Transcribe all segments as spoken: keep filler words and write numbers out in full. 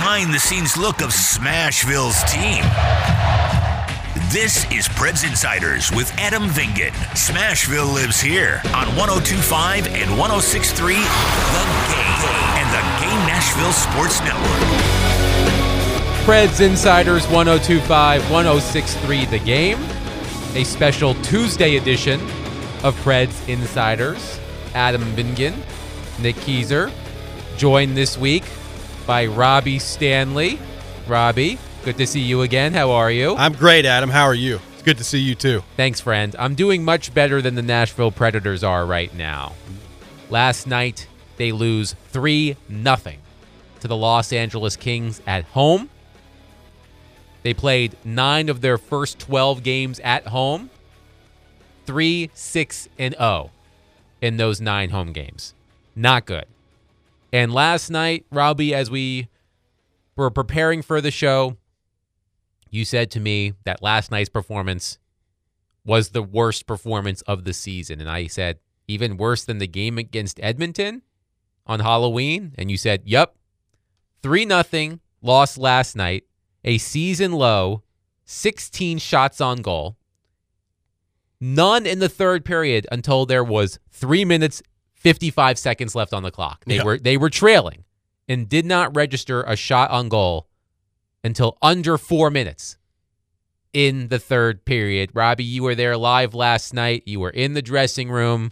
behind-the-scenes look of Smashville's team. This is Preds Insiders with Adam Vingan. Smashville lives here on one oh two point five and one oh six point three The Game and the Game Nashville Sports Network. Preds Insiders, one oh two point five, one oh six point three The Game. A special Tuesday edition of Preds Insiders. Adam Vingan, Nick Keyser, joined this week by Robbie Stanley. Robbie, good to see you again. How are you? I'm great, Adam. How are you? It's good to see you, too. Thanks, friend. I'm doing much better than the Nashville Predators are right now. Last night, they lose three nothing to the Los Angeles Kings at home. They played nine of their first twelve games at home. three, six, and oh in those nine home games. Not good. And last night, Robbie, as we were preparing for the show, you said to me that last night's performance was the worst performance of the season. And I said, even worse than the game against Edmonton on Halloween? And you said, yep. three nothing loss last night. A season low, sixteen shots on goal. None in the third period until there was three minutes, fifty-five seconds left on the clock. They yeah. were they were trailing and did not register a shot on goal until under four minutes in the third period. Robbie, you were there live last night. You were in the dressing room.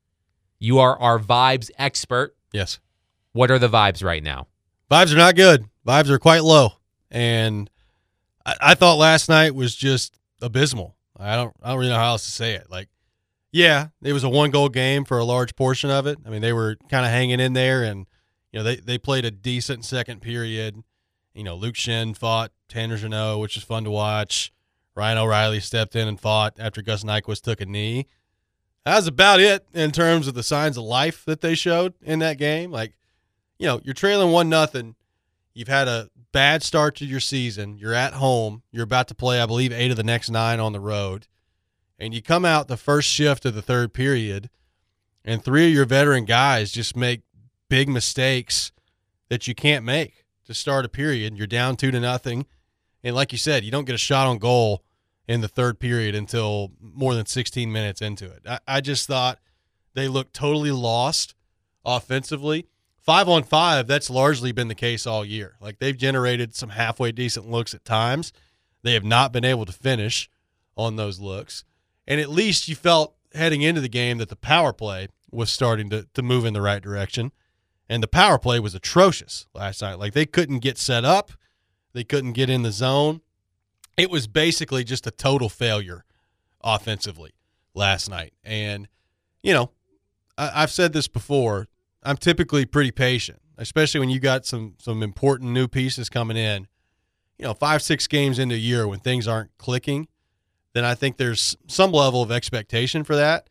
You are our vibes expert. Yes. What are the vibes right now? Vibes are not good. Vibes are quite low. And I, I thought last night was just abysmal. I don't I don't really know how else to say it. Like, yeah, it was a one-goal game for a large portion of it. I mean, they were kind of hanging in there, and, you know, they, they played a decent second period. You know, Luke Shen fought Tanner Jeannot, which is fun to watch. Ryan O'Reilly stepped in and fought after Gus Nyquist took a knee. That was about it in terms of the signs of life that they showed in that game. Like, you know, you're trailing one nothing. You've had a bad start to your season. You're at home. You're about to play, I believe, eight of the next nine on the road. And you come out the first shift of the third period, and three of your veteran guys just make big mistakes that you can't make to start a period. You're down two to nothing. And like you said, you don't get a shot on goal in the third period until more than sixteen minutes into it. I, I just thought they looked totally lost offensively. Five on five, that's largely been the case all year. Like, they've generated some halfway decent looks at times. They have not been able to finish on those looks. And at least you felt heading into the game that the power play was starting to, to move in the right direction. And the power play was atrocious last night. Like, they couldn't get set up. They couldn't get in the zone. It was basically just a total failure offensively last night. And, you know, I, I've said this before. I'm typically pretty patient, especially when you got some some important new pieces coming in. You know, five, six games into a year when things aren't clicking, then I think there's some level of expectation for that.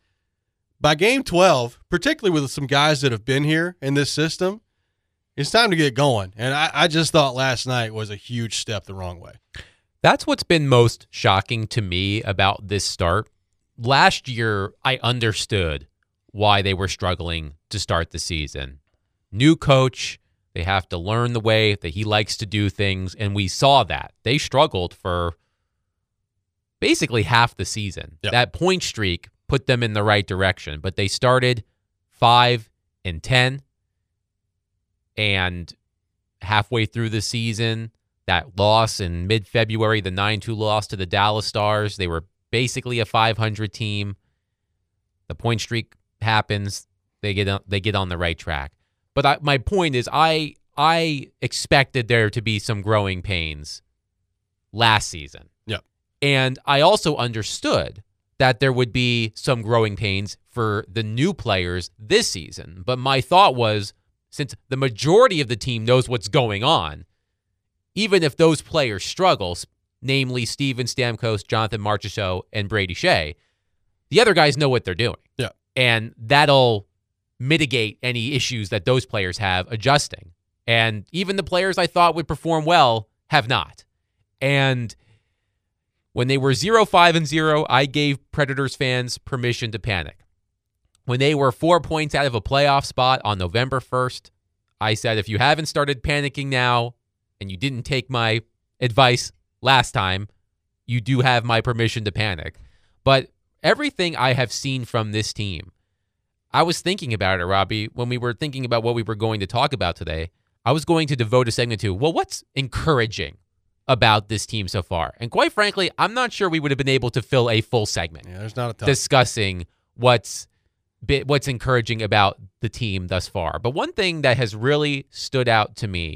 By game twelve, particularly with some guys that have been here in this system, it's time to get going. And I, I just thought last night was a huge step the wrong way. That's what's been most shocking to me about this start. Last year, I understood why they were struggling to start the season. New coach, they have to learn the way that he likes to do things, and we saw that. They struggled for basically half the season. Yep. That point streak put them in the right direction, but they started five and ten, and halfway through the season, that loss in mid-February, the nine two loss to the Dallas Stars, they were basically a five hundred team. The point streak happens, they get on, they get on the right track. But I, my point is, I I expected there to be some growing pains last season. Yeah, and I also understood that there would be some growing pains for the new players this season. But my thought was, since the majority of the team knows what's going on, even if those players struggle, namely Steven Stamkos, Jonathan Marchessault, and Brady Shea, the other guys know what they're doing. Yeah. And that'll mitigate any issues that those players have adjusting. And even the players I thought would perform well have not. And when they were zero five and zero, I gave Predators fans permission to panic. When they were four points out of a playoff spot on November first, I said, if you haven't started panicking now, and you didn't take my advice last time, you do have my permission to panic. But everything I have seen from this team, I was thinking about it, Robbie, when we were thinking about what we were going to talk about today. I was going to devote a segment to, well, what's encouraging about this team so far? And quite frankly, I'm not sure we would have been able to fill a full segment Yeah, there's not a ton. discussing what's what's encouraging about the team thus far. But one thing that has really stood out to me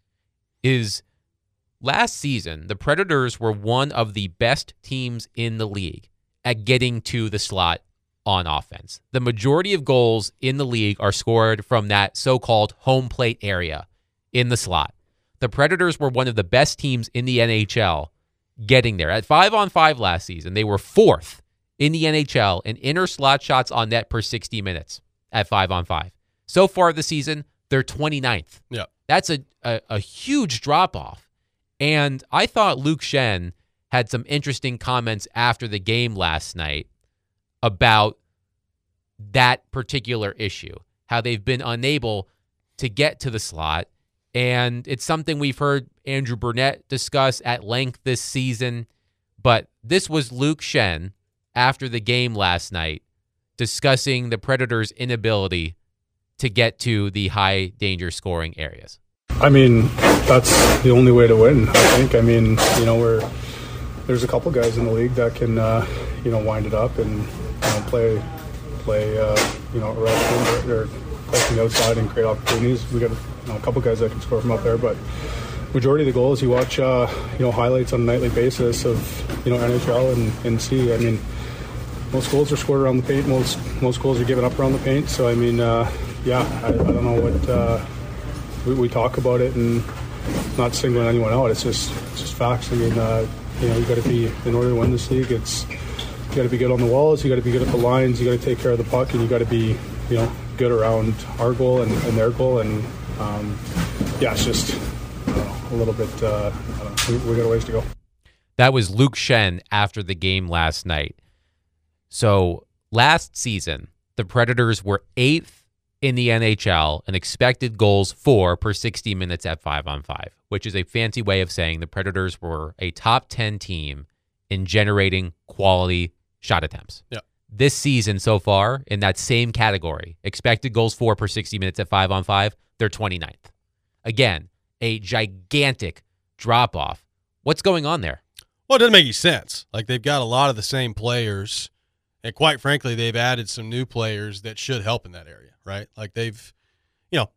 is last season, the Predators were one of the best teams in the league at getting to the slot on offense. The majority of goals in the league are scored from that so-called home plate area in the slot. The Predators were one of the best teams in the N H L getting there. At five on five last season, they were fourth in the N H L in inner slot shots on net per sixty minutes at five on five. So far this season, they're twenty-ninth. Yeah. That's a, a, a huge drop-off. And I thought Luke Schenn had some interesting comments after the game last night about that particular issue, how they've been unable to get to the slot. And it's something we've heard Andrew Burnett discuss at length this season. But this was Luke Schenn after the game last night discussing the Predators' inability to get to the high danger scoring areas. I mean, that's the only way to win, I think. I mean, you know, we're there's a couple guys in the league that can, uh, you know, wind it up and, you know, play, play, uh, you know, around or play from the outside and create opportunities. We got, you know, a couple guys that can score from up there, but majority of the goals you watch, uh, you know, highlights on a nightly basis of, you know, N H L and, and see. I mean, most goals are scored around the paint. Most most goals are given up around the paint. So I mean, uh, yeah, I, I don't know what uh, we, we talk about it and not singling anyone out. It's just it's just facts. I mean, uh, you know, you got to be in order to win this league. It's you got to be good on the walls. You got to be good at the lines. You got to take care of the puck, and you got to be, you know, good around our goal and, and their goal. And um, yeah, it's just I don't know, a little bit. Uh, I don't know, we, we got a ways to go. That was Luke Schenn after the game last night. So last season, the Predators were eighth in the N H L in expected goals for per sixty minutes at five on five, which is a fancy way of saying the Predators were a top ten team in generating quality shot attempts. Yeah. This season so far, in that same category, expected goals for per sixty minutes at five on five, they're twenty-ninth. Again, a gigantic drop-off. What's going on there? Well, it doesn't make any sense. Like, they've got a lot of the same players, and quite frankly, they've added some new players that should help in that area, right? Like, they've, you know,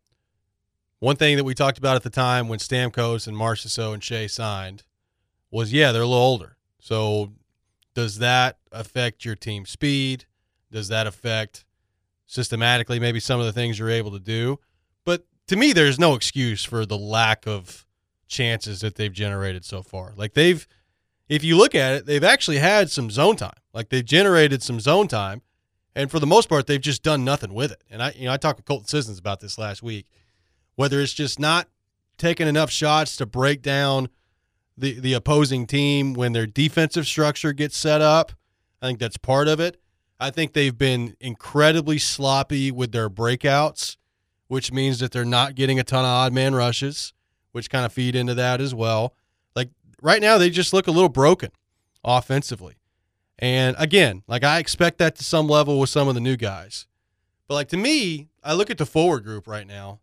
one thing that we talked about at the time when Stamkos and Marchessault and Shea signed was, yeah, they're a little older. So does that affect your team speed? Does that affect systematically maybe some of the things you're able to do? But to me, there's no excuse for the lack of chances that they've generated so far. Like, they've, if you look at it, they've actually had some zone time. Like, they've generated some zone time, and for the most part, they've just done nothing with it. And I, you know, I talked with Colton Sissons about this last week, whether it's just not taking enough shots to break down the the opposing team when their defensive structure gets set up. I think that's part of it. I think they've been incredibly sloppy with their breakouts, which means that they're not getting a ton of odd man rushes, which kind of feed into that as well. Like, right now, they just look a little broken offensively. And again, like, I expect that to some level with some of the new guys. But, like, to me, I look at the forward group right now,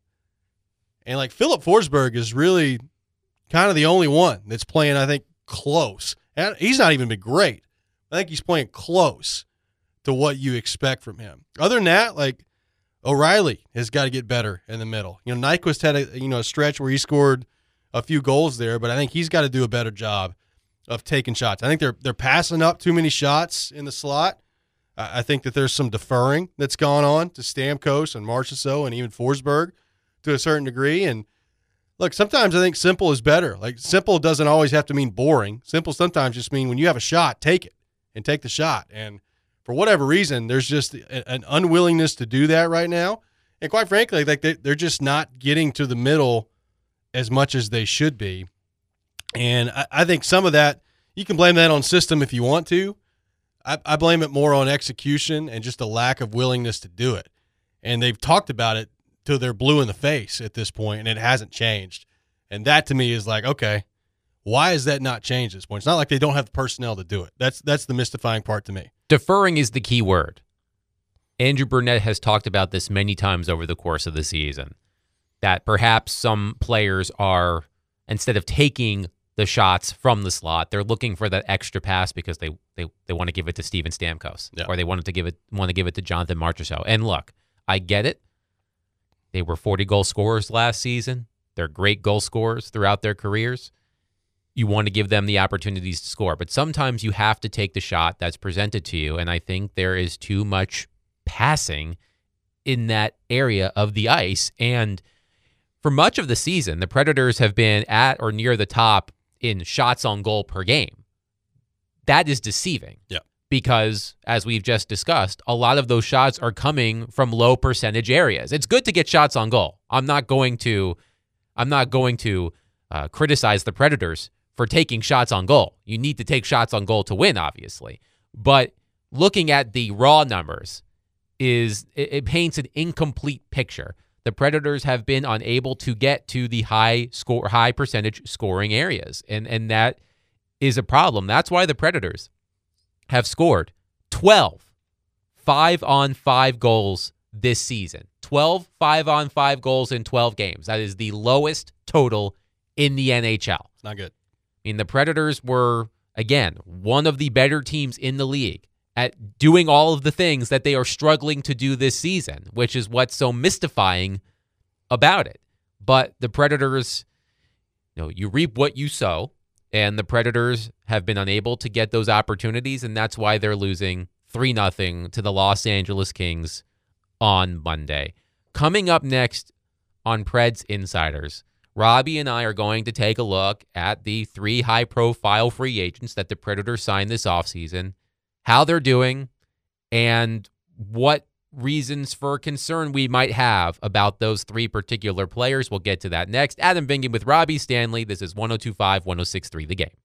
and, like, Philip Forsberg is really kind of the only one that's playing, I think, close. And he's not even been great. I think he's playing close to what you expect from him. Other than that, like, O'Reilly has got to get better in the middle. You know, Nyquist had a, you know, a stretch where he scored a few goals there, but I think he's got to do a better job of taking shots. I think they're they're passing up too many shots in the slot. I think that there's some deferring that's gone on to Stamkos and Marchessault and even Forsberg to a certain degree. And look, sometimes I think simple is better. Like, simple doesn't always have to mean boring. Simple sometimes just mean when you have a shot, take it and take the shot. And for whatever reason, there's just an unwillingness to do that right now. And quite frankly, like, they're just not getting to the middle as much as they should be. And I, I think some of that, you can blame that on system if you want to. I, I blame it more on execution and just a lack of willingness to do it. And they've talked about it till they're blue in the face at this point, and it hasn't changed. And that to me is like, okay, why is that not changed at this point? It's not like they don't have the personnel to do it. That's that's the mystifying part to me. Deferring is the key word. Andrew Burnett has talked about this many times over the course of the season, that perhaps some players are, instead of taking the shots from the slot, they're looking for that extra pass because they they, they want to give it to Steven Stamkos, yeah. or they wanted to give it want to give it to Jonathan Marchessault. And look, I get it. They were forty goal scorers last season. They're great goal scorers throughout their careers. You want to give them the opportunities to score, but sometimes you have to take the shot that's presented to you, and I think there is too much passing in that area of the ice. And for much of the season, the Predators have been at or near the top in shots on goal per game. That is deceiving. Yeah. Because, as we've just discussed, a lot of those shots are coming from low percentage areas. It's good to get shots on goal. I'm not going to I'm not going to uh, criticize the Predators for taking shots on goal. You need to take shots on goal to win, obviously. But looking at the raw numbers, is it, it paints an incomplete picture. The Predators have been unable to get to the high score, high percentage scoring areas, and and that is a problem. That's why the Predators have scored twelve five-on-five goals this season. twelve five-on-five goals in twelve games. That is the lowest total in the N H L. Not good. I mean, the Predators were, again, one of the better teams in the league at doing all of the things that they are struggling to do this season, which is what's so mystifying about it. But the Predators, you know, you reap what you sow, and the Predators have been unable to get those opportunities, and that's why they're losing three nothing to the Los Angeles Kings on Monday. Coming up next on Preds Insiders, Robbie and I are going to take a look at the three high-profile free agents that the Predators signed this offseason, how they're doing, and what reasons for concern we might have about those three particular players. We'll get to that next. Adam Vingan with Robbie Stanley. This is one oh two point five, one oh six point three The Game.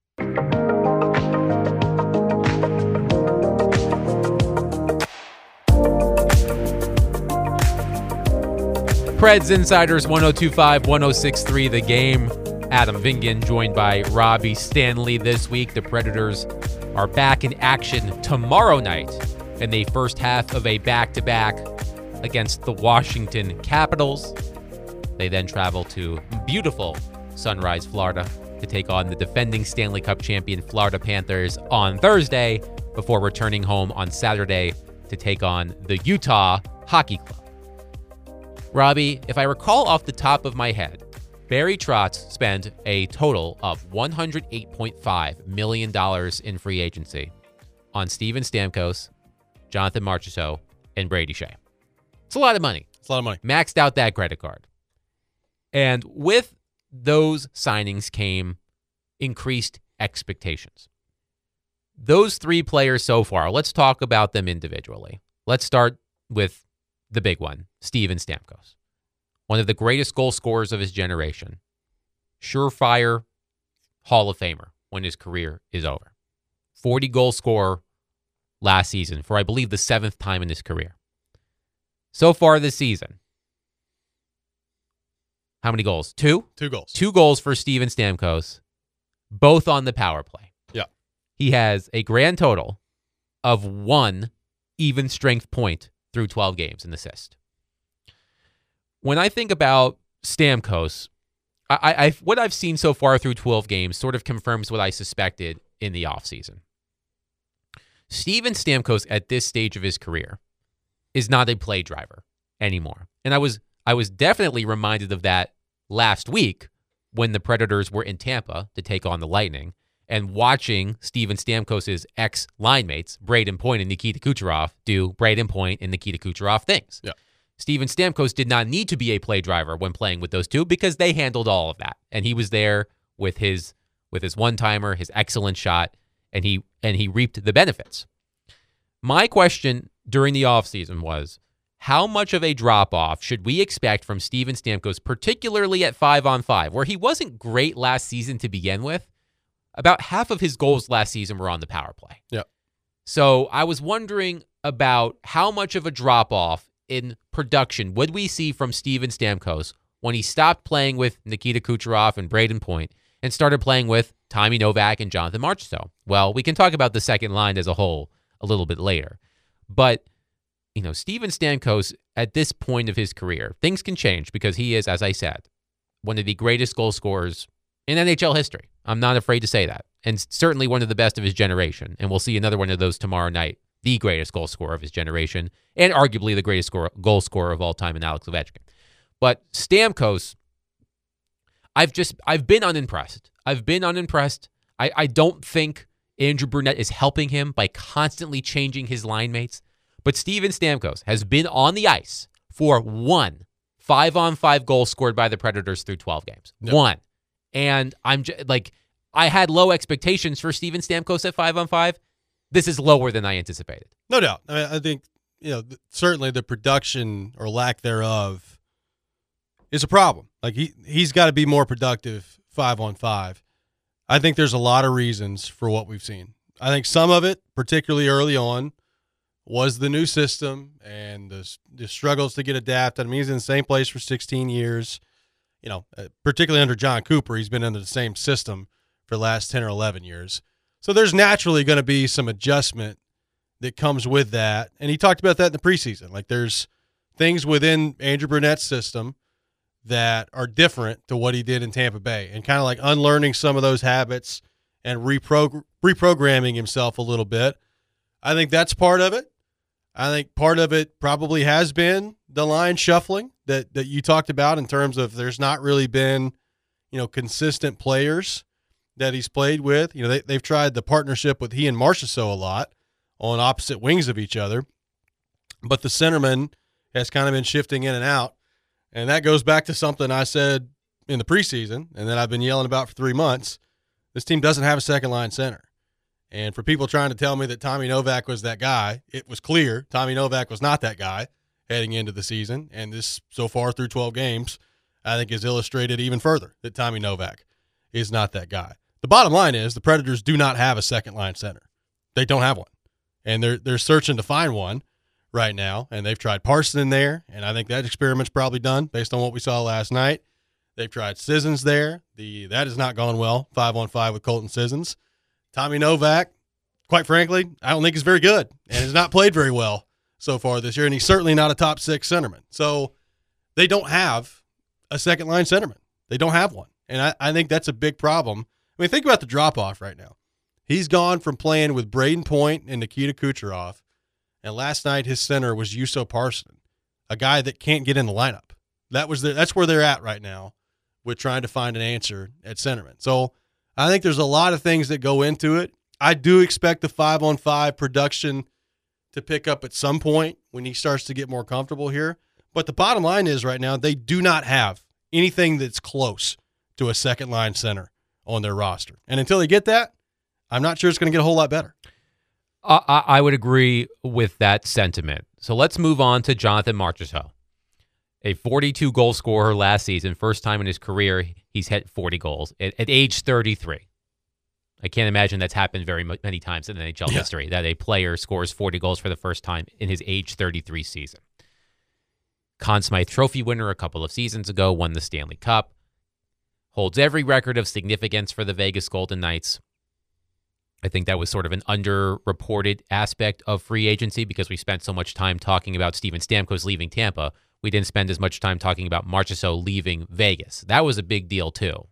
Preds Insiders, one oh two point five, one oh six point three The Game. Adam Vingan joined by Robbie Stanley this week. The Predators are back in action tomorrow night in the first half of a back-to-back against the Washington Capitals. They then travel to beautiful Sunrise, Florida, to take on the defending Stanley Cup champion Florida Panthers on Thursday before returning home on Saturday to take on the Utah Hockey Club. Robbie, if I recall off the top of my head, Barry Trotz spent a total of one hundred eight point five million dollars in free agency on Steven Stamkos, Jonathan Marchessault, and Brady Shea. It's a lot of money. It's a lot of money. Maxed out that credit card. And with those signings came increased expectations. Those three players so far, let's talk about them individually. Let's start with the big one, Steven Stamkos. One of the greatest goal scorers of his generation. Surefire Hall of Famer when his career is over. forty goal scorer last season for, I believe, the seventh time in his career. So far this season, how many goals? Two? Two goals. Two goals for Steven Stamkos, both on the power play. Yeah. He has a grand total of one even strength point through twelve games in assist. When I think about Stamkos, I, I, what I've seen so far through twelve games sort of confirms what I suspected in the offseason. Steven Stamkos at this stage of his career is not a play driver anymore. And I was I was definitely reminded of that last week when the Predators were in Tampa to take on the Lightning and watching Steven Stamkos' ex-line mates, Braden Point and Nikita Kucherov, do Braden Point and Nikita Kucherov things. Yeah. Steven Stamkos did not need to be a play driver when playing with those two because they handled all of that. And he was there with his with his one-timer, his excellent shot, and he and he reaped the benefits. My question during the offseason was, how much of a drop-off should we expect from Steven Stamkos, particularly at five-on-five, where he wasn't great last season to begin with? About half of his goals last season were on the power play. Yeah. So I was wondering about how much of a drop-off in production would we see from Steven Stamkos when he stopped playing with Nikita Kucherov and Braden Point and started playing with Tommy Novak and Jonathan Marchessault. Well, we can talk about the second line as a whole a little bit later. But, you know, Steven Stamkos, at this point of his career, things can change because he is, as I said, one of the greatest goal scorers in N H L history. I'm not afraid to say that. And certainly one of the best of his generation. And we'll see another one of those tomorrow night. The greatest goal scorer of his generation, and arguably the greatest score, goal scorer of all time in Alex Ovechkin. But Stamkos, I've just, I've been unimpressed. I've been unimpressed. I, I don't think Andrew Brunette is helping him by constantly changing his line mates. But Steven Stamkos has been on the ice for one five-on-five goal scored by the Predators through twelve games. Yep. One. And I'm just, like, I had low expectations for Steven Stamkos at five-on-five. This is lower than I anticipated. No doubt. I mean, I think, you know, th- certainly the production or lack thereof is a problem. Like, he, he's got to be more productive five on five. I think there's a lot of reasons for what we've seen. I think some of it, particularly early on, was the new system and the, the struggles to get adapted. I mean, he's in the same place for sixteen years. You know, uh, particularly under John Cooper, he's been under the same system for the last ten or eleven years. So there's naturally going to be some adjustment that comes with that. And he talked about that in the preseason. Like, there's things within Andrew Brunette's system that are different to what he did in Tampa Bay, and kind of like unlearning some of those habits and repro- reprogramming himself a little bit. I think that's part of it. I think part of it probably has been the line shuffling that, that you talked about, in terms of there's not really been, you know, consistent players that he's played with. You know, they, they've tried the partnership with he and Marchessault a lot on opposite wings of each other, but the centerman has kind of been shifting in and out. And that goes back to something I said in the preseason and that I've been yelling about for three months. This team doesn't have a second line center. And for people trying to tell me that Tommy Novak was that guy, it was clear Tommy Novak was not that guy heading into the season. And this, so far through twelve games, I think has illustrated even further that Tommy Novak is not that guy. The bottom line is the Predators do not have a second line center. They don't have one. And they're they're searching to find one right now. And they've tried Parson in there, and I think that experiment's probably done based on what we saw last night. They've tried Sissons there. The that has not gone well, five on five with Colton Sissons. Tommy Novak, quite frankly, I don't think he's very good and has not played very well so far this year, and he's certainly not a top six centerman. So they don't have a second line centerman. They don't have one. And I, I think that's a big problem. I mean, think about the drop-off right now. He's gone from playing with Braden Point and Nikita Kucherov, and last night his center was Juuso Parson, a guy that can't get in the lineup. That was the, that's where they're at right now with trying to find an answer at centerman. So I think there's a lot of things that go into it. I do expect the five-on-five production to pick up at some point when he starts to get more comfortable here. But the bottom line is right now they do not have anything that's close to a second-line center on their roster. And until they get that, I'm not sure it's going to get a whole lot better. Uh, I, I would agree with that sentiment. So let's move on to Jonathan Marchessault, a forty-two goal scorer last season. First time in his career he's hit forty goals at, at age thirty-three. I can't imagine that's happened very many times in N H L yeah. history, that a player scores forty goals for the first time in his age thirty-three season. Conn Smythe Trophy winner a couple of seasons ago, won the Stanley Cup, holds every record of significance for the Vegas Golden Knights. I think that was sort of an underreported aspect of free agency because we spent so much time talking about Steven Stamkos leaving Tampa. We didn't spend as much time talking about Marchessault leaving Vegas. That was a big deal too.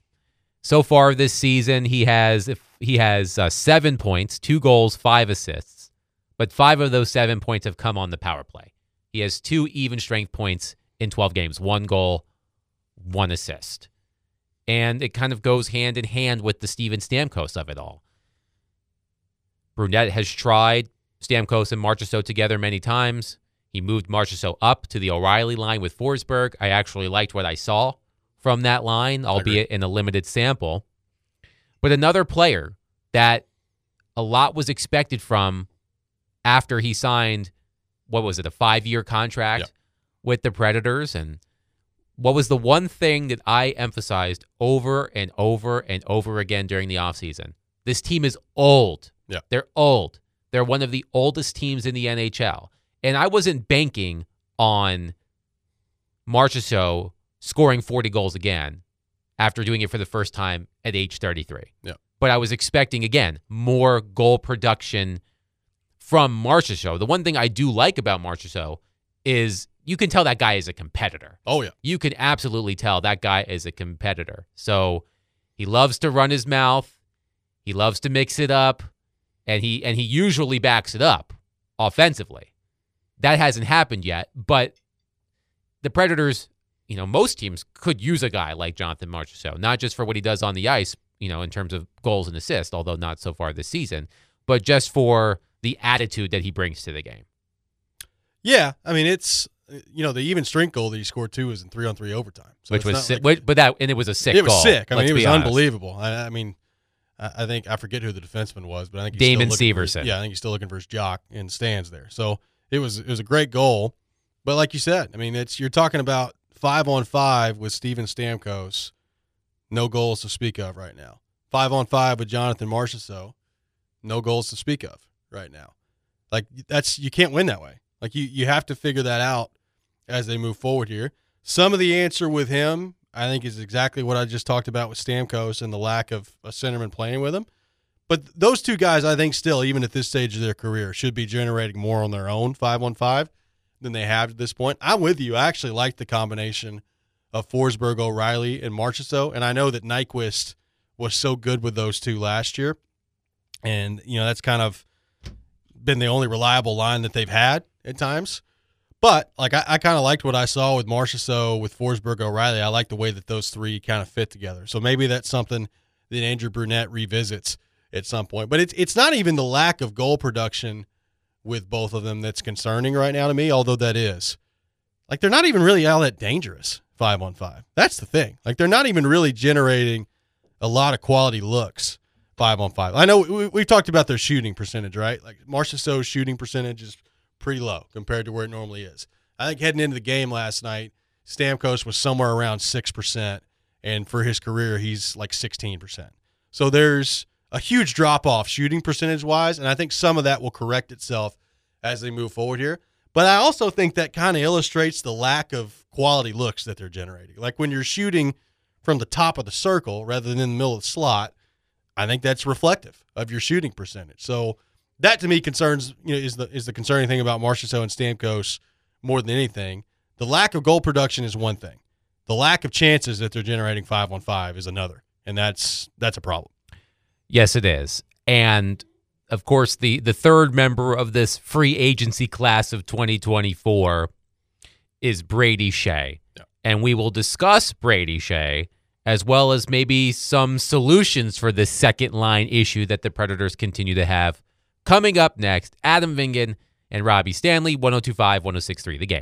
So far this season, he has he has uh, seven points, two goals, five assists, but five of those seven points have come on the power play. He has two even strength points in twelve games, one goal, one assist. And it kind of goes hand in hand with the Steven Stamkos of it all. Brunette has tried Stamkos and Marchessault together many times. He moved Marchessault up to the O'Reilly line with Forsberg. I actually liked what I saw from that line, albeit in a limited sample. But another player that a lot was expected from after he signed, what was it, a five-year contract yep. with the Predators. And what was the one thing that I emphasized over and over and over again during the offseason? This team is old. Yeah. They're old. They're one of the oldest teams in the N H L. And I wasn't banking on Marchessault scoring forty goals again after doing it for the first time at age thirty-three. Yeah. But I was expecting, again, more goal production from Marchessault. The one thing I do like about Marchessault is you can tell that guy is a competitor. Oh, yeah. You can absolutely tell that guy is a competitor. So he loves to run his mouth. He loves to mix it up. And he and he usually backs it up offensively. That hasn't happened yet. But the Predators, you know, most teams could use a guy like Jonathan Marchessault, not just for what he does on the ice, you know, in terms of goals and assists, although not so far this season, but just for the attitude that he brings to the game. Yeah, I mean, it's, you know, the even strength goal that he scored too was in three on three overtime, so which was sick, like, which, but that and it was a sick it was goal. sick. I mean, Let's it was be honest. unbelievable. I, I mean, I, I think I forget who the defenseman was, but I think he's Damon still looking Severson. For, yeah, I think he's still looking for his jock in stands there. So it was it was a great goal, but like you said, I mean, it's you're talking about five on five with Steven Stamkos, no goals to speak of right now. Five on five with Jonathan Marchessault, no goals to speak of right now. Like that's you can't win that way. Like you you have to figure that out as they move forward here. Some of the answer with him, I think, is exactly what I just talked about with Stamkos and the lack of a centerman playing with him. But those two guys, I think, still, even at this stage of their career, should be generating more on their own five on five than they have at this point. I'm with you. I actually like the combination of Forsberg, O'Reilly, and Marchessault, and I know that Nyquist was so good with those two last year, and you know that's kind of been the only reliable line that they've had at times. But like I, I kind of liked what I saw with Marchessault, with Forsberg, O'Reilly. I like the way that those three kind of fit together. So maybe that's something that Andrew Brunette revisits at some point. But it's it's not even the lack of goal production with both of them that's concerning right now to me, although that is. Like they're not even really all that dangerous five on five. That's the thing. Like they're not even really generating a lot of quality looks five on five. I know we, we've talked about their shooting percentage, right? Like Marchessault's shooting percentage is pretty low compared to where it normally is. I think heading into the game last night, Stamkos was somewhere around six percent, and for his career, he's like sixteen percent. So there's a huge drop-off shooting percentage-wise, and I think some of that will correct itself as they move forward here. But I also think that kind of illustrates the lack of quality looks that they're generating. Like when you're shooting from the top of the circle rather than in the middle of the slot, I think that's reflective of your shooting percentage. So that to me concerns, you know, is the is the concerning thing about Marchessault and Stamkos more than anything. The lack of goal production is one thing. The lack of chances that they're generating five on five is another, and that's that's a problem. Yes, it is. And of course, the the third member of this free agency class of twenty twenty-four is Brady Skjei. Yeah. And we will discuss Brady Skjei as well as maybe some solutions for this second line issue that the Predators continue to have. Coming up next, Adam Vingan and Robbie Stanley, one oh two point five, one oh six point three The Game.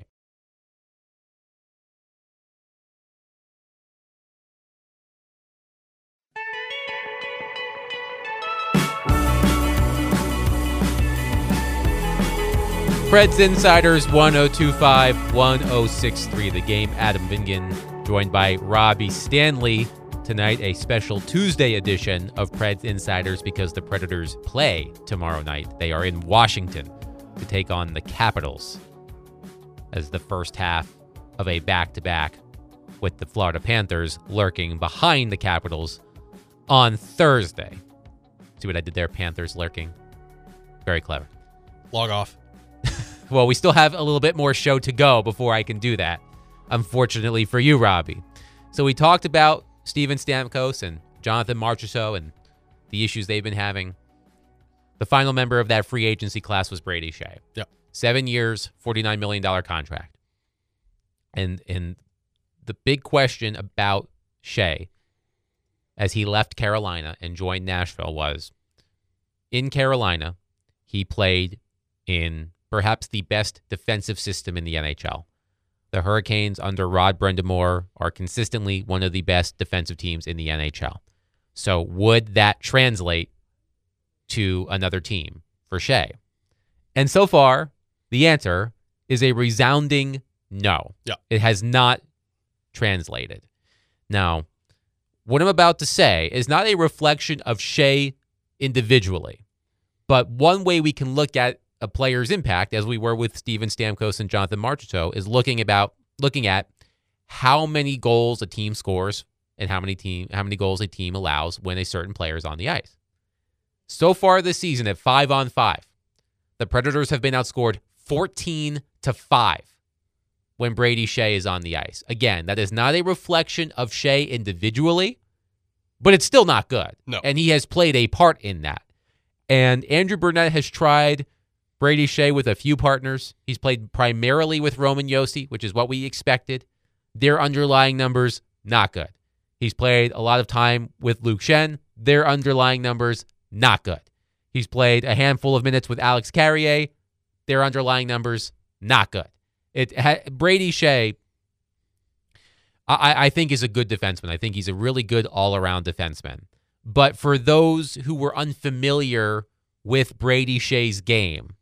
Preds Insiders, one oh two point five, one oh six point three The Game. Adam Vingan, joined by Robbie Stanley. Tonight, a special Tuesday edition of Preds Insiders because the Predators play tomorrow night. They are in Washington to take on the Capitals as the first half of a back-to-back with the Florida Panthers lurking behind the Capitals on Thursday. See what I did there? Panthers lurking. Very clever. Log off. Well, we still have a little bit more show to go before I can do that, unfortunately for you, Robbie. So we talked about Steven Stamkos and Jonathan Marchessault and the issues they've been having. The final member of that free agency class was Brady Skjei. Yep. Seven years, forty-nine million dollars contract. And, and the big question about Skjei as he left Carolina and joined Nashville was, in Carolina, he played in perhaps the best defensive system in the N H L. The Hurricanes under Rod Brind'Amour are consistently one of the best defensive teams in the N H L. So would that translate to another team for Skjei? And so far, the answer is a resounding no. Yeah. It has not translated. Now, what I'm about to say is not a reflection of Skjei individually, but one way we can look at a player's impact, as we were with Steven Stamkos and Jonathan Marchessault, is looking about looking at how many goals a team scores and how many team how many goals a team allows when a certain player is on the ice. So far this season at five on five, the Predators have been outscored fourteen to five when Brady Skjei is on the ice. Again, that is not a reflection of Skjei individually, but it's still not good. No. And he has played a part in that. And Andrew Burnett has tried Brady Skjei with a few partners. He's played primarily with Roman Josi, which is what we expected. Their underlying numbers, not good. He's played a lot of time with Luke Schenn. Their underlying numbers, not good. He's played a handful of minutes with Alex Carrier. Their underlying numbers, not good. It ha, Brady Skjei, I, I think, is a good defenseman. I think he's a really good all-around defenseman. But for those who were unfamiliar with Brady Skjei's game,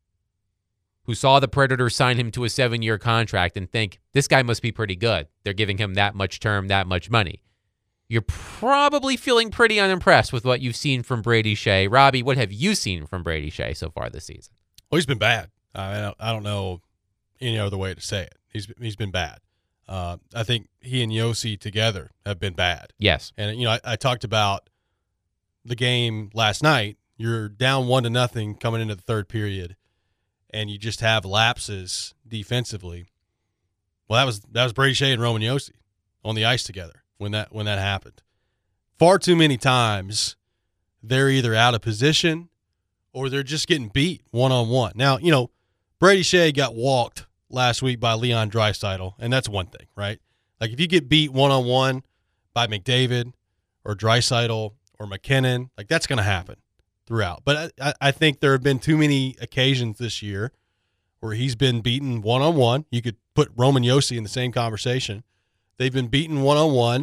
who saw the Predators sign him to a seven-year contract and think, this guy must be pretty good. They're giving him that much term, that much money. You're probably feeling pretty unimpressed with what you've seen from Brady Skjei. Robbie, what have you seen from Brady Skjei so far this season? Well, he's been bad. I don't, I don't know any other way to say it. He's he's been bad. Uh, I think he and Josi together have been bad. Yes. And, you know, I, I talked about the game last night. You're down one to nothing coming into the third period, and you just have lapses defensively. Well, that was that was Brady Skjei and Roman Josi on the ice together when that when that happened. Far too many times they're either out of position or they're just getting beat one-on-one. Now, you know, Brady Skjei got walked last week by Leon Draisaitl, and that's one thing, right? Like, if you get beat one-on-one by McDavid or Draisaitl or McKinnon, like, that's going to happen throughout. But I, I think there have been too many occasions this year where he's been beaten one-on-one. You could put Roman Josi in the same conversation. They've been beaten one-on-one.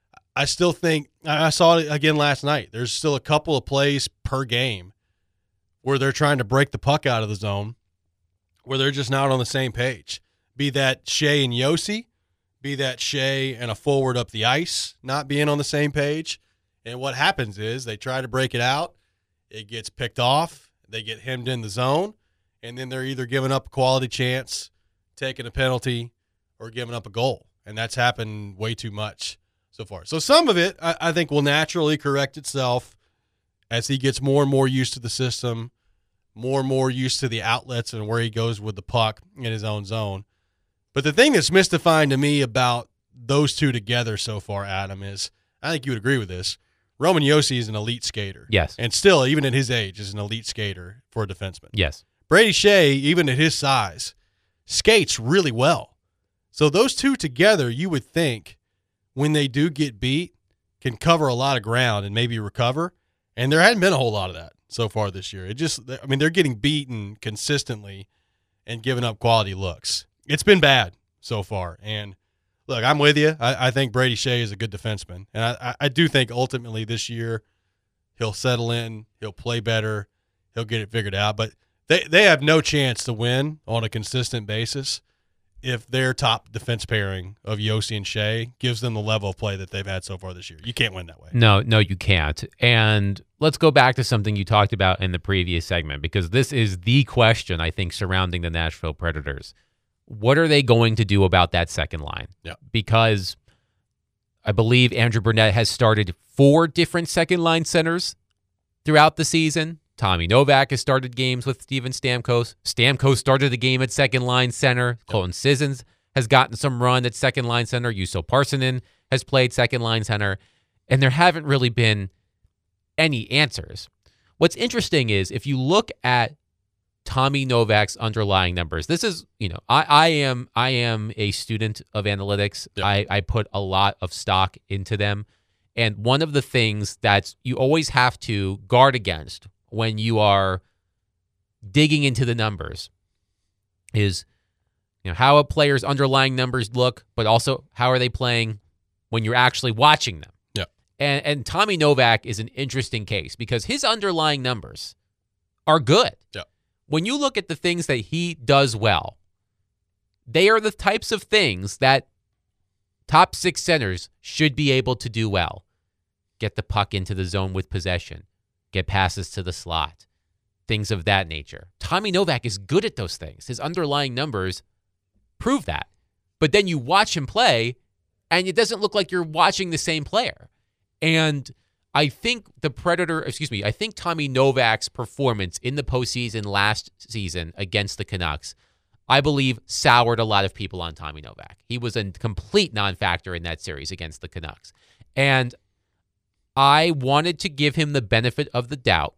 I still think – I saw it again last night. There's still a couple of plays per game where they're trying to break the puck out of the zone, where they're just not on the same page. Be that Skjei and Josi, be that Skjei and a forward up the ice not being on the same page. And what happens is they try to break it out. It gets picked off. They get hemmed in the zone. And then they're either giving up a quality chance, taking a penalty, or giving up a goal. And that's happened way too much so far. So some of it, I, I think, will naturally correct itself as he gets more and more used to the system, more and more used to the outlets and where he goes with the puck in his own zone. But the thing that's mystifying to me about those two together so far, Adam, is, I think you would agree with this, Roman Josi is an elite skater. Yes. And still, even at his age, is an elite skater for a defenseman. Yes. Brady Skjei, even at his size, skates really well. So those two together, you would think, when they do get beat, can cover a lot of ground and maybe recover. And there hadn't been a whole lot of that so far this year. It just, I mean, they're getting beaten consistently and giving up quality looks. It's been bad so far. And look, I'm with you. I, I think Brady Skjei is a good defenseman. And I, I do think ultimately this year he'll settle in, he'll play better, he'll get it figured out. But they, they have no chance to win on a consistent basis if their top defense pairing of Josi and Skjei gives them the level of play that they've had so far this year. You can't win that way. No, no, you can't. And let's go back to something you talked about in the previous segment, because this is the question, I think, surrounding the Nashville Predators. What are they going to do about that second line? Yeah. Because I believe Andrew Burnett has started four different second line centers throughout the season. Tommy Novak has started games with Steven Stamkos. Stamkos started the game at second line center. Yep. Colton Sissons has gotten some run at second line center. Juuso Parssinen has played second line center. And there haven't really been any answers. What's interesting is if you look at Tommy Novak's underlying numbers, this is, you know, I, I am I am a student of analytics. Yep. I, I put a lot of stock into them. And one of the things that you always have to guard against when you are digging into the numbers is, you know, how a player's underlying numbers look, but also how are they playing when you're actually watching them. Yeah. And and Tommy Novak is an interesting case because his underlying numbers are good. Yeah. When you look at the things that he does well, they are the types of things that top six centers should be able to do well. Get the puck into the zone with possession. Get passes to the slot. Things of that nature. Tommy Novak is good at those things. His underlying numbers prove that. but then you watch him play, and it doesn't look like you're watching the same player. And I think the Predator, excuse me, I think Tommy Novak's performance in the postseason last season against the Canucks, I believe, soured a lot of people on Tommy Novak. He was a complete non-factor in that series against the Canucks. And I wanted to give him the benefit of the doubt,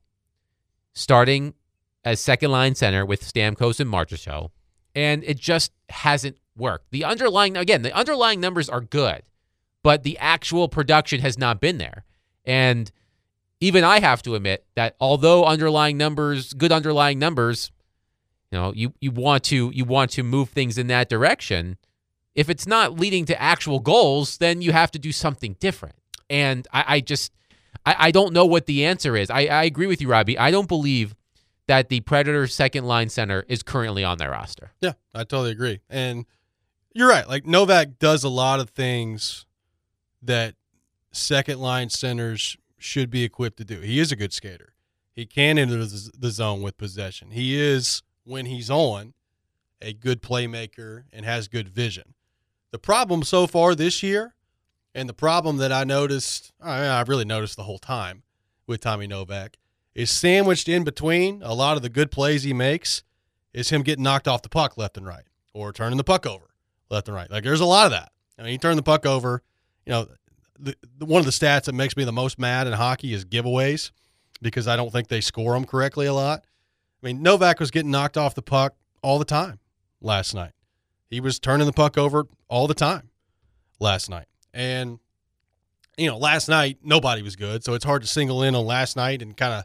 starting as second-line center with Stamkos and Marchessault, and it just hasn't worked. The underlying, again, the underlying numbers are good, but the actual production has not been there. And even I have to admit that although underlying numbers, good underlying numbers, you know, you, you want to you want to move things in that direction. If it's not leading to actual goals, then you have to do something different. And I, I just I, I don't know what the answer is. I, I agree with you, Robbie. I don't believe that the Predators' second line center is currently on their roster. Yeah, I totally agree. And you're right. Like, Novak does a lot of things that second line centers should be equipped to do. He is a good skater. He can enter the zone with possession. He is, when he's on, a good playmaker and has good vision. The problem so far this year, and the problem that I noticed, I mean, I've really noticed the whole time with Tommy Novak, is sandwiched in between a lot of the good plays he makes is him getting knocked off the puck left and right, or turning the puck over left and right. Like, there's a lot of that. I mean, he turned the puck over. You know, the, the, one of the stats that makes me the most mad in hockey is giveaways, because I don't think they score them correctly a lot. I mean, Novak was getting knocked off the puck all the time last night. He was turning the puck over all the time last night. And, you know, last night, nobody was good, so it's hard to single in on last night and kind of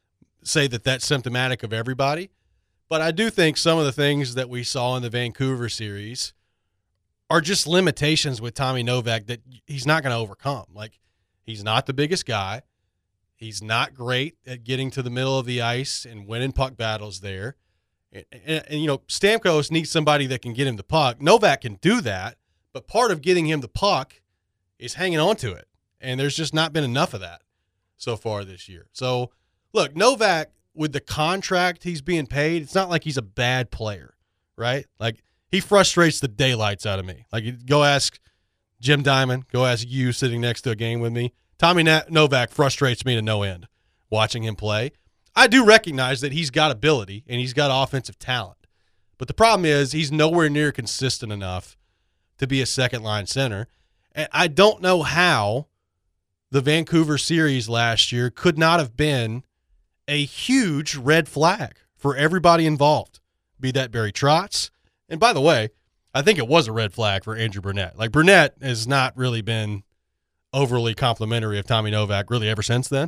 say that that's symptomatic of everybody. But I do think some of the things that we saw in the Vancouver series are just limitations with Tommy Novak that he's not going to overcome. Like, he's not the biggest guy. He's not great at getting to the middle of the ice and winning puck battles there. And, and, and, you know, Stamkos needs somebody that can get him the puck. Novak can do that, but part of getting him the puck is hanging on to it. And there's just not been enough of that so far this year. So, look, Novak, with the contract he's being paid, it's not like he's a bad player, right? Like, he frustrates the daylights out of me. Like, go ask Jim Diamond, go ask you sitting next to a game with me. Tommy Novak frustrates me to no end watching him play. I do recognize that he's got ability and he's got offensive talent. But the problem is he's nowhere near consistent enough to be a second-line center. And I don't know how the Vancouver series last year could not have been a huge red flag for everybody involved, be that Barry Trotz. And by the way, I think it was a red flag for Andrew Burnett. Like, Burnett has not really been overly complimentary of Tommy Novak really ever since then.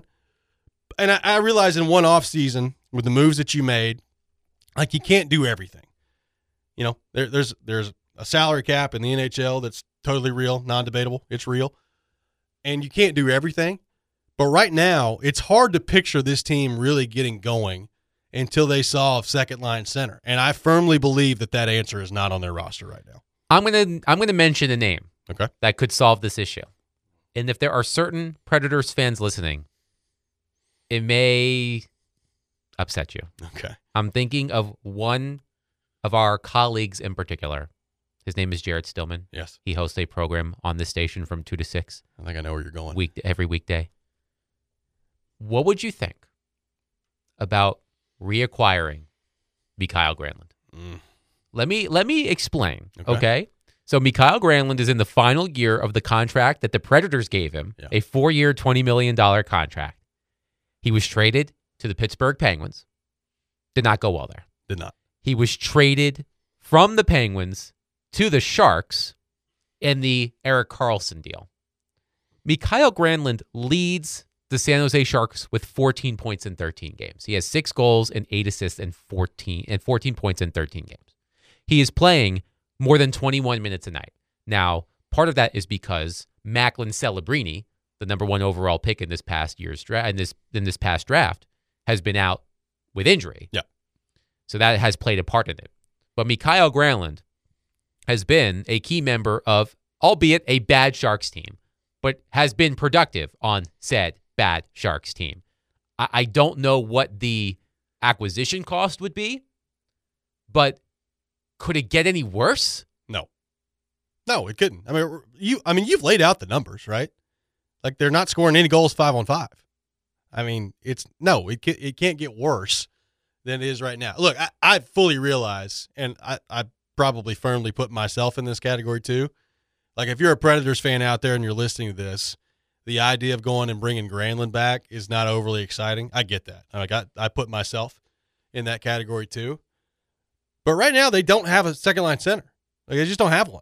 And I, I realize in one offseason, with the moves that you made, like, you can't do everything. You know, there, there's there's a salary cap in the N H L that's totally real, non-debatable. It's real. And you can't do everything. But right now, it's hard to picture this team really getting going until they solve second-line center. And I firmly believe that that answer is not on their roster right now. I'm gonna I'm gonna mention a name Okay. that could solve this issue. And if there are certain Predators fans listening, it may upset you. Okay. I'm thinking of one of our colleagues in particular. His name is Jared Stillman. Yes. He hosts a program on this station from two to six. I think I know where you're going. Week every weekday. What would you think about reacquiring Mikael Granlund? Mm. Let me let me explain. Okay. Okay. So Mikael Granlund is in the final year of the contract that the Predators gave him, Yeah. a four-year, twenty million dollars contract. He was traded to the Pittsburgh Penguins. Did not go well there. Did not. He was traded from the Penguins to the Sharks in the Erik Karlsson deal. Mikael Granlund leads the San Jose Sharks with fourteen points in thirteen games. He has six goals and eight assists and fourteen and fourteen points in thirteen games. He is playing more than twenty-one minutes a night. Now, part of that is because Macklin Celebrini, the number one overall pick in this past year's draft, in this in this past draft, has been out with injury. Yeah. So that has played a part in it. But Mikael Granlund has been a key member of, albeit a bad Sharks team, but has been productive on said bad Sharks team. I, I don't know what the acquisition cost would be, but could it get any worse? No. No, it couldn't. I mean, you. I mean, you've laid out the numbers, right? Like they're not scoring any goals five on five. I mean, it's no, it it can't get worse than it is right now. Look, I, I fully realize, and I, I probably firmly put myself in this category too. Like if you're a Predators fan out there and you're listening to this, the idea of going and bringing Granlund back is not overly exciting. I get that. Like I, I put myself in that category too. But right now they don't have a second line center. Like they just don't have one.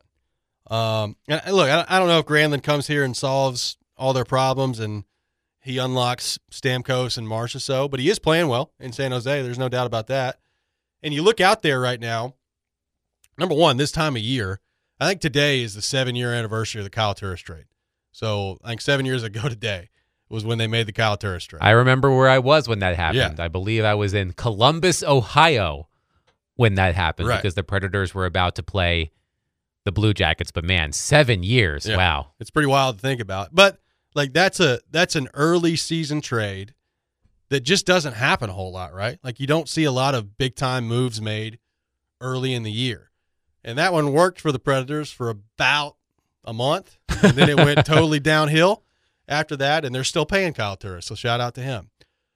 Um, and look, I, I don't know if Granlund comes here and solves all their problems and he unlocks Stamkos and Marchessault, but he is playing well in San Jose. There's no doubt about that. And you look out there right now, number one, this time of year, I think today is the seven-year anniversary of the Kyle Turris trade. So I think seven years ago today was when they made the Kyle Turris trade. I remember where I was when that happened. Yeah. I believe I was in Columbus, Ohio when that happened Right. because the Predators were about to play the Blue Jackets. But, man, seven years. Yeah. Wow. It's pretty wild to think about. But like that's a that's an early season trade that just doesn't happen a whole lot, right? Like you don't see a lot of big time moves made early in the year. And that one worked for the Predators for about a month. And then it went totally downhill after that, and they're still paying Kyle Turris, so shout out to him.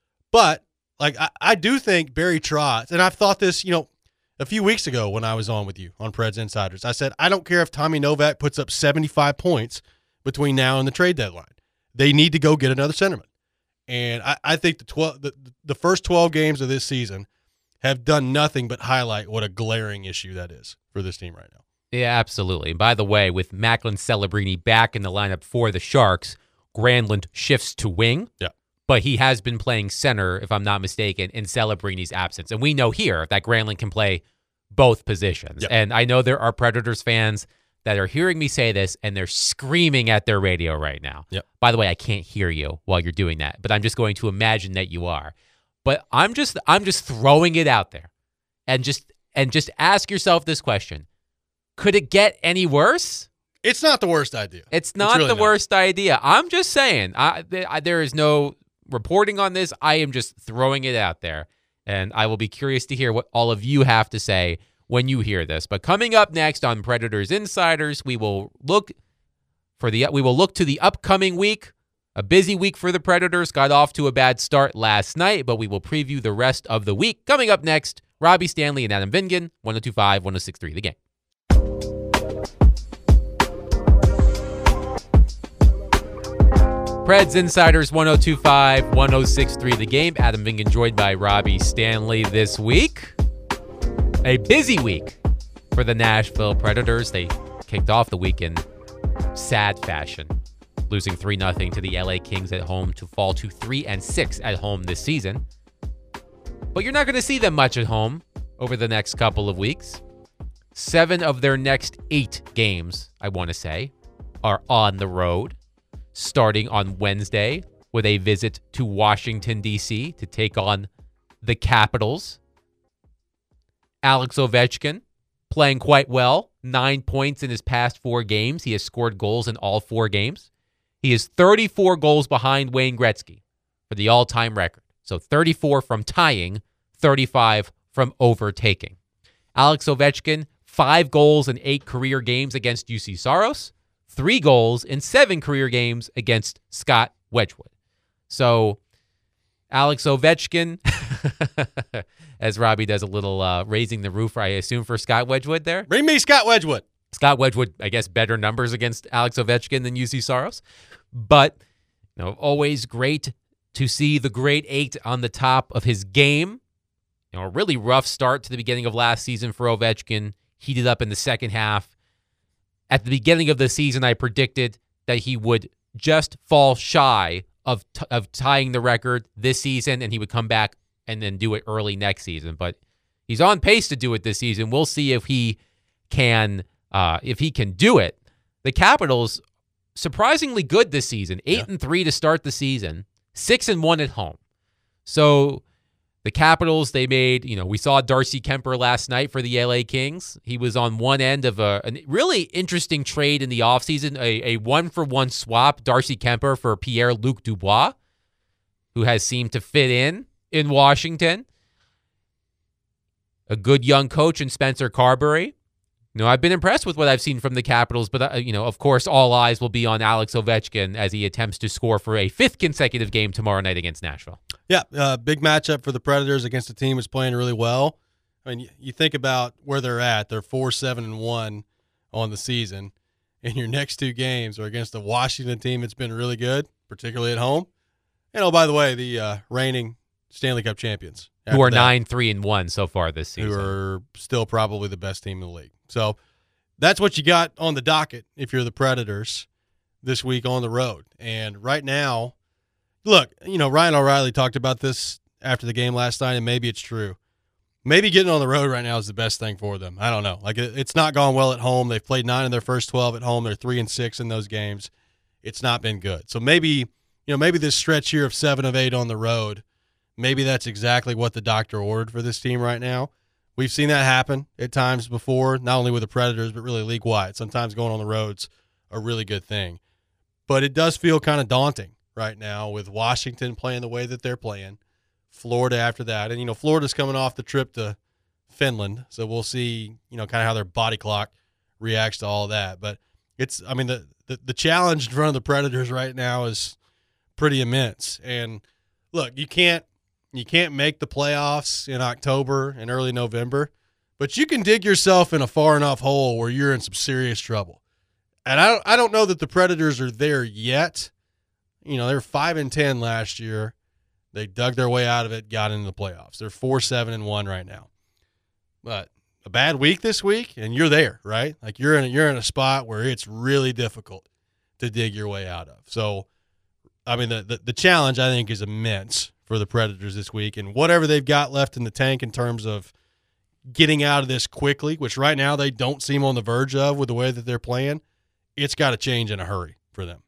But like I, I do think Barry Trotz, and I've thought this, you know, a few weeks ago when I was on with you on Preds Insiders, I said, I don't care if Tommy Novak puts up seventy-five points between now and the trade deadline. They need to go get another centerman. And I, I think the twelve the, the first twelve games of this season have done nothing but highlight what a glaring issue that is for this team right now. Yeah, absolutely. And by the way, with Macklin Celebrini back in the lineup for the Sharks, Granlund shifts to wing. Yeah. But he has been playing center, if I'm not mistaken, in Celebrini's absence. And we know here that Granlund can play both positions. Yep. And I know there are Predators fans that are hearing me say this, and they're screaming at their radio right now. Yep. By the way, I can't hear you while you're doing that, but I'm just going to imagine that you are. But I'm just I'm just throwing it out there. And just and just ask yourself this question. Could it get any worse? It's not the worst idea. It's not really the not. worst idea. I'm just saying. I, th- I, there is no reporting on this. I am just throwing it out there. And I will be curious to hear what all of you have to say when you hear this. But coming up next on Predators Insiders, we will look for the we will look to the upcoming week. A busy week for the Predators. Got off to a bad start last night, but we will preview the rest of the week. Coming up next, Robbie Stanley and Adam Vingan, one oh two five, one oh six three The Game. Preds Insiders one oh two five, one oh six three The Game. Adam Vingan joined by Robbie Stanley this week. A busy week for the Nashville Predators. They kicked off the week in sad fashion, losing three nothing to the L A Kings at home to fall to three and six at home this season. But you're not going to see them much at home over the next couple of weeks. Seven of their next eight games, I want to say, are on the road, starting on Wednesday with a visit to Washington, D C to take on the Capitals. Alex Ovechkin playing quite well, nine points in his past four games. He has scored goals in all four games. He is thirty-four goals behind Wayne Gretzky for the all-time record. So thirty-four from tying, thirty-five from overtaking. Alex Ovechkin, five goals in eight career games against U C Saros, three goals in seven career games against Scott Wedgwood. So Alex Ovechkin, as Robbie does a little uh, raising the roof, I assume, for Scott Wedgwood there. Bring me Scott Wedgwood. Scott Wedgwood, I guess, better numbers against Alex Ovechkin than U C Saros. But, you know, always great to see the great eight on the top of his game. You know, a really rough start to the beginning of last season for Ovechkin. Heated up in the second half. At the beginning of the season, I predicted that he would just fall shy of t- of tying the record this season, and he would come back and then do it early next season. But he's on pace to do it this season. We'll see if he can uh, if he can do it. The Capitals, surprisingly good this season, eight yeah. and three to start the season, six and one at home. So the Capitals, they made, you know, we saw Darcy Kemper last night for the L A Kings. He was on one end of a, a really interesting trade in the offseason, a, a one-for-one swap, Darcy Kemper for Pierre-Luc Dubois, who has seemed to fit in in Washington. A good young coach in Spencer Carberry. No, I've been impressed with what I've seen from the Capitals, but, uh, you know, of course, all eyes will be on Alex Ovechkin as he attempts to score for a fifth consecutive game tomorrow night against Nashville. Yeah, uh, big matchup for the Predators against a team that's playing really well. I mean, you think about where they're at. They're four, seven, and one on the season. And your next two games are against a Washington team that's been really good, particularly at home. And, oh, by the way, the uh, reigning Stanley Cup champions. Who are that, nine, three, and one so far this season. Who are still probably the best team in the league. So that's what you got on the docket if you're the Predators this week on the road. And right now, look, you know, Ryan O'Reilly talked about this after the game last night, and maybe it's true. Maybe getting on the road right now is the best thing for them. I don't know. Like, it's not gone well at home. They've played nine in their first twelve at home. They're three and six in those games. It's not been good. So maybe, you know, maybe this stretch here of seven of eight on the road, maybe that's exactly what the doctor ordered for this team right now. We've seen that happen at times before, not only with the Predators, but really league-wide. Sometimes going on the road's a really good thing. But it does feel kind of daunting right now with Washington playing the way that they're playing, Florida after that. And, you know, Florida's coming off the trip to Finland, so we'll see, you know, kind of how their body clock reacts to all that. But it's, I mean, the, the, the challenge in front of the Predators right now is pretty immense. And, look, you can't, You can't make the playoffs in October and early November, but you can dig yourself in a far enough hole where you're in some serious trouble. And I don't, I don't know that the Predators are there yet. You know, they were five and ten last year. They dug their way out of it, got into the playoffs. They're four, seven, and one right now. But a bad week this week, and you're there, right? Like you're in, a, you're in a spot where it's really difficult to dig your way out of. So, I mean, the the, the challenge I think is immense for the Predators this week, and whatever they've got left in the tank in terms of getting out of this quickly, which right now they don't seem on the verge of with the way that they're playing, it's got to change in a hurry for them.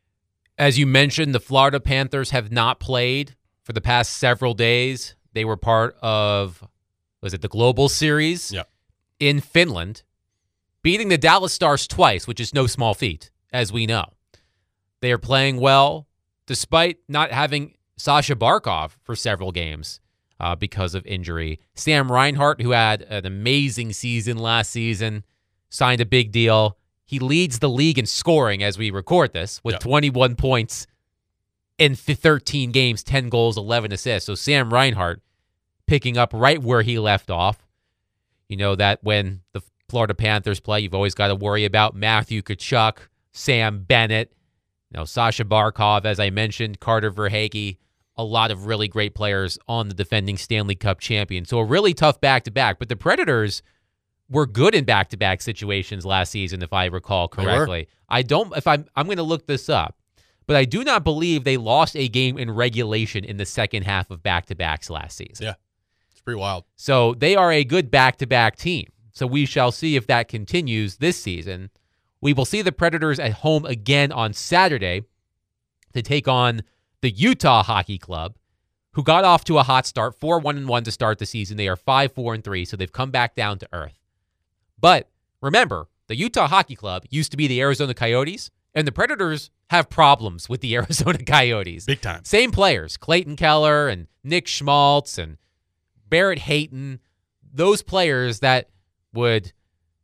As you mentioned, the Florida Panthers have not played for the past several days. They were part of, was it the Global Series yep. in Finland, beating the Dallas Stars twice, which is no small feat, as we know. They are playing well, despite not having Sasha Barkov for several games uh, because of injury. Sam Reinhart, who had an amazing season last season, signed a big deal. He leads the league in scoring as we record this with yep. twenty-one points in thirteen games, ten goals, eleven assists. So Sam Reinhart picking up right where he left off. You know that when the Florida Panthers play, you've always got to worry about Matthew Tkachuk, Sam Bennett, you know, Sasha Barkov, as I mentioned, Carter Verhaeghe, a lot of really great players on the defending Stanley Cup champion. So a really tough back-to-back. But the Predators were good in back-to-back situations last season, if I recall correctly. I don't, if I'm, I'm going to look this up, but I do not believe they lost a game in regulation in the second half of back-to-backs last season. Yeah, it's pretty wild. So they are a good back-to-back team. So we shall see if that continues this season. We will see the Predators at home again on Saturday to take on the Utah Hockey Club, who got off to a hot start, four one and one to start the season. They are five four and three, so they've come back down to earth. But remember, the Utah Hockey Club used to be the Arizona Coyotes, and the Predators have problems with the Arizona Coyotes. Big time. Same players, Clayton Keller and Nick Schmaltz and Barrett Hayton, those players that would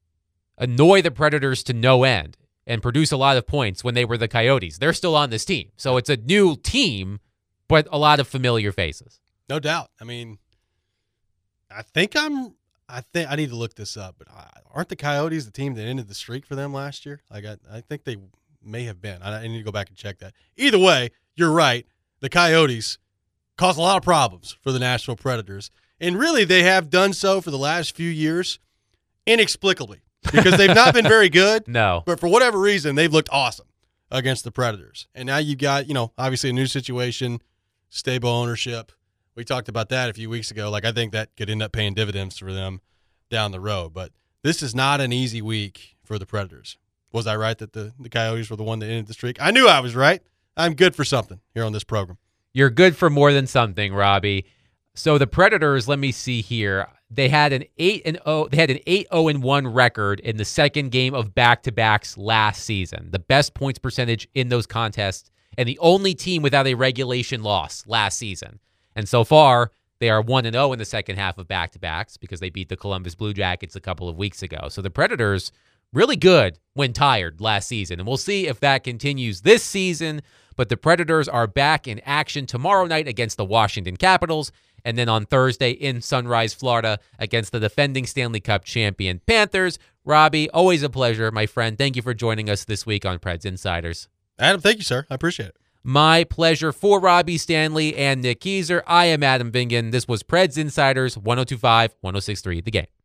annoy the Predators to no end and produce a lot of points when they were the Coyotes. They're still on this team. So it's a new team, but a lot of familiar faces. No doubt. I mean, I think I'm I think I need to look this up, but aren't the Coyotes the team that ended the streak for them last year? Like I, I think they may have been. I, I need to go back and check that. Either way, you're right. The Coyotes caused a lot of problems for the Nashville Predators, and really they have done so for the last few years inexplicably. Because they've not been very good. No. But for whatever reason, they've looked awesome against the Predators. And now you've got, you know, obviously a new situation, stable ownership. We talked about that a few weeks ago. Like, I think that could end up paying dividends for them down the road. But this is not an easy week for the Predators. Was I right that the, the Coyotes were the one that ended the streak? I knew I was right. I'm good for something here on this program. You're good for more than something, Robbie. So the Predators, let me see here. They had an eight and oh. They had an eight oh and one record in the second game of back-to-backs last season. The best points percentage in those contests, and the only team without a regulation loss last season. And so far, They are one and oh in the second half of back-to-backs because they beat the Columbus Blue Jackets a couple of weeks ago. So the Predators, really good when tired last season. And we'll see if that continues this season. But the Predators are back in action tomorrow night against the Washington Capitals. And then on Thursday in Sunrise, Florida, against the defending Stanley Cup champion Panthers. Robbie, always a pleasure, my friend. Thank you for joining us this week on Preds Insiders. Adam, thank you, sir. I appreciate it. My pleasure. For Robbie Stanley and Nick Keyser, I am Adam Vingan. This was Preds Insiders, one oh two point five, one oh six point three The Game.